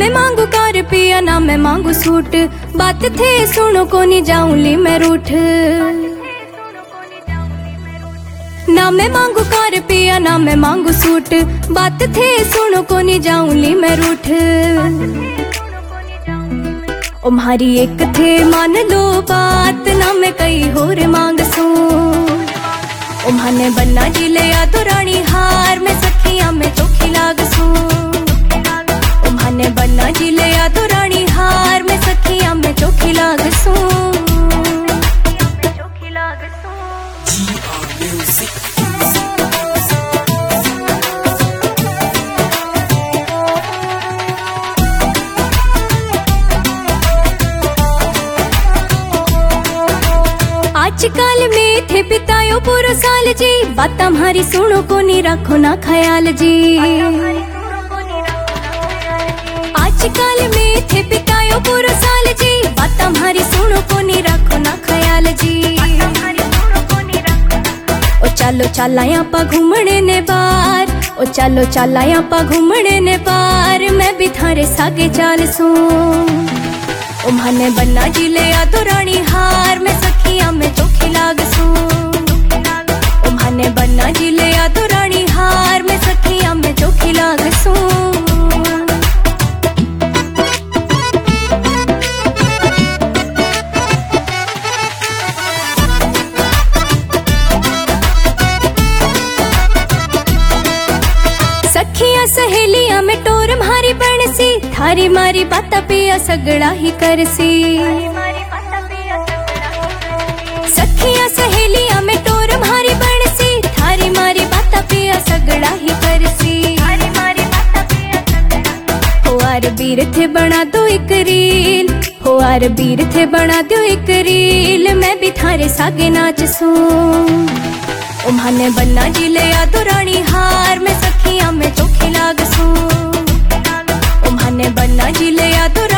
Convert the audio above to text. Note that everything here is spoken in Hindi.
मैं मांगू कार पिया ना मैं मांगू सूट, बात थे सुनो को नहीं जाऊंली मैं रूठ। ना मैं मांगू कार पिया ना मैं मांगू सूट, बात थे सुनो को नहीं जाऊंली मैं रूठ। ओ म्हारी एक थे मान लो बात, ना मैं कई होर मांग सू। ओ म्हाने बन्ना जी ले आ तो रानी हार, मैं सखिया में चोखी लाग सू। ओ म्हाने बन्ना जी ले आ तो रानी हार, मैं सखिया में चोखी लाग सू। आजकल में थे बितायो पूरा साल जी, बात हमारी सुनो को नहीं रखो ना ख्याल जी। आजकल में थे बितायो पूरा साल जी, बात हमारी सुनो को नहीं रखो ना ख्याल जी। ओ चलो चलाया पा घूमने ने बार, ओ चलो चलाया पा घूमने ने बार, मैं भी थारे सागे चाल सू। ओ म्हाने बन्ना जी ले आ तो रानी हार, मैं सखिया में चोखी लाग सू। ओ म्हाने बन्ना जी ले आ तो रानी हार, मैं सखिया में चोखी लाग सू। सखिया सहेलिया में टोर म्हारी बनसी, थारी मारी बाता पिया सगड़ा ही करसी। सखिया सहेलिया में टोर म्हारी बनसी, थारी मारी बाता पिया सगड़ा ही करसी। हो आर बीर थे बना दो एक रील, हो आर बीर थे बना दो एक रील, मैं भी थारे सागे नाच सू। ओ म्हाने बन्ना जी ले आ तो रानी हार, मैं सखिया में चोखी लाग सू। ओ म्हाने बन्ना जी ले आ तो